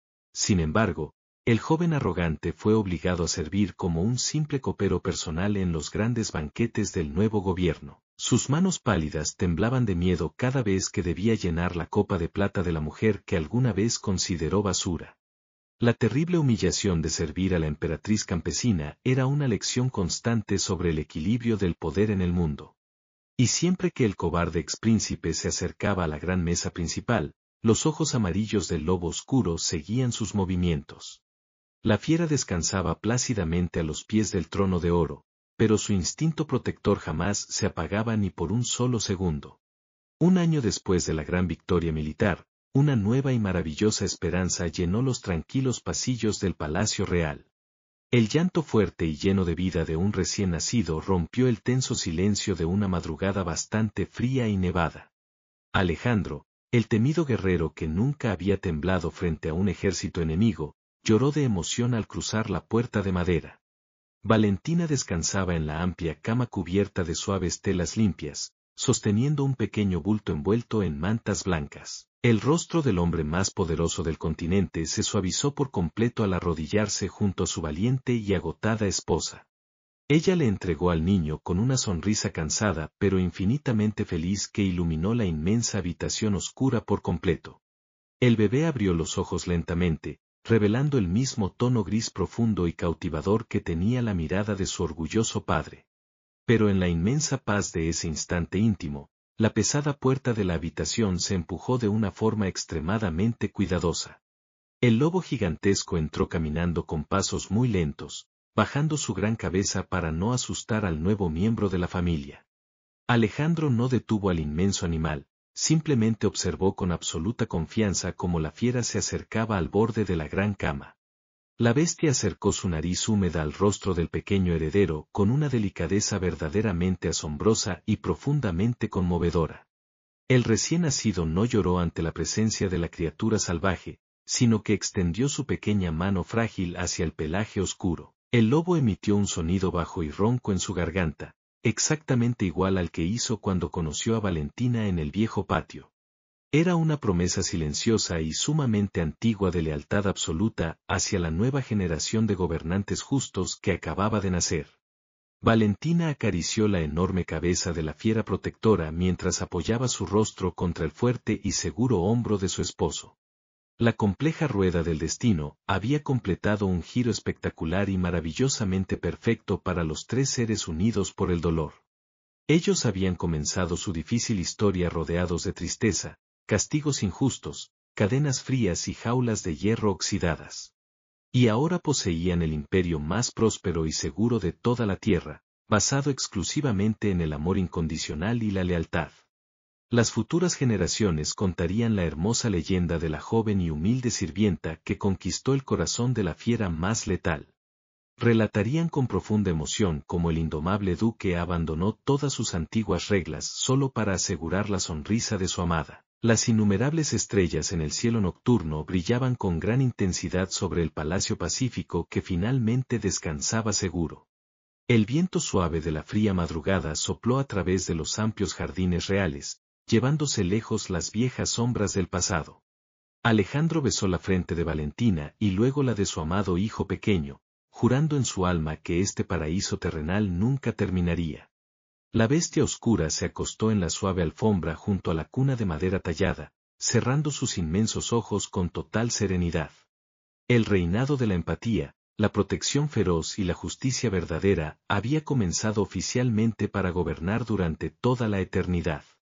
Sin embargo, el joven arrogante fue obligado a servir como un simple copero personal en los grandes banquetes del nuevo gobierno. Sus manos pálidas temblaban de miedo cada vez que debía llenar la copa de plata de la mujer que alguna vez consideró basura. La terrible humillación de servir a la emperatriz campesina era una lección constante sobre el equilibrio del poder en el mundo. Y siempre que el cobarde expríncipe se acercaba a la gran mesa principal, los ojos amarillos del lobo oscuro seguían sus movimientos. La fiera descansaba plácidamente a los pies del trono de oro, pero su instinto protector jamás se apagaba ni por un solo segundo. Un año después de la gran victoria militar, una nueva y maravillosa esperanza llenó los tranquilos pasillos del Palacio Real. El llanto fuerte y lleno de vida de un recién nacido rompió el tenso silencio de una madrugada bastante fría y nevada. Alejandro, el temido guerrero que nunca había temblado frente a un ejército enemigo, lloró de emoción al cruzar la puerta de madera. Valentina descansaba en la amplia cama cubierta de suaves telas limpias, sosteniendo un pequeño bulto envuelto en mantas blancas. El rostro del hombre más poderoso del continente se suavizó por completo al arrodillarse junto a su valiente y agotada esposa. Ella le entregó al niño con una sonrisa cansada pero infinitamente feliz que iluminó la inmensa habitación oscura por completo. El bebé abrió los ojos lentamente, revelando el mismo tono gris profundo y cautivador que tenía la mirada de su orgulloso padre. Pero en la inmensa paz de ese instante íntimo, la pesada puerta de la habitación se empujó de una forma extremadamente cuidadosa. El lobo gigantesco entró caminando con pasos muy lentos, bajando su gran cabeza para no asustar al nuevo miembro de la familia. Alejandro no detuvo al inmenso animal, simplemente observó con absoluta confianza cómo la fiera se acercaba al borde de la gran cama. La bestia acercó su nariz húmeda al rostro del pequeño heredero con una delicadeza verdaderamente asombrosa y profundamente conmovedora. El recién nacido no lloró ante la presencia de la criatura salvaje, sino que extendió su pequeña mano frágil hacia el pelaje oscuro. El lobo emitió un sonido bajo y ronco en su garganta, exactamente igual al que hizo cuando conoció a Valentina en el viejo patio. Era una promesa silenciosa y sumamente antigua de lealtad absoluta hacia la nueva generación de gobernantes justos que acababa de nacer. Valentina acarició la enorme cabeza de la fiera protectora mientras apoyaba su rostro contra el fuerte y seguro hombro de su esposo. La compleja rueda del destino había completado un giro espectacular y maravillosamente perfecto para los tres seres unidos por el dolor. Ellos habían comenzado su difícil historia rodeados de tristeza, castigos injustos, cadenas frías y jaulas de hierro oxidadas. Y ahora poseían el imperio más próspero y seguro de toda la tierra, basado exclusivamente en el amor incondicional y la lealtad. Las futuras generaciones contarían la hermosa leyenda de la joven y humilde sirvienta que conquistó el corazón de la fiera más letal. Relatarían con profunda emoción cómo el indomable duque abandonó todas sus antiguas reglas solo para asegurar la sonrisa de su amada. Las innumerables estrellas en el cielo nocturno brillaban con gran intensidad sobre el palacio pacífico que finalmente descansaba seguro. El viento suave de la fría madrugada sopló a través de los amplios jardines reales, llevándose lejos las viejas sombras del pasado. Alejandro besó la frente de Valentina y luego la de su amado hijo pequeño, jurando en su alma que este paraíso terrenal nunca terminaría. La bestia oscura se acostó en la suave alfombra junto a la cuna de madera tallada, cerrando sus inmensos ojos con total serenidad. El reinado de la empatía, la protección feroz y la justicia verdadera había comenzado oficialmente para gobernar durante toda la eternidad.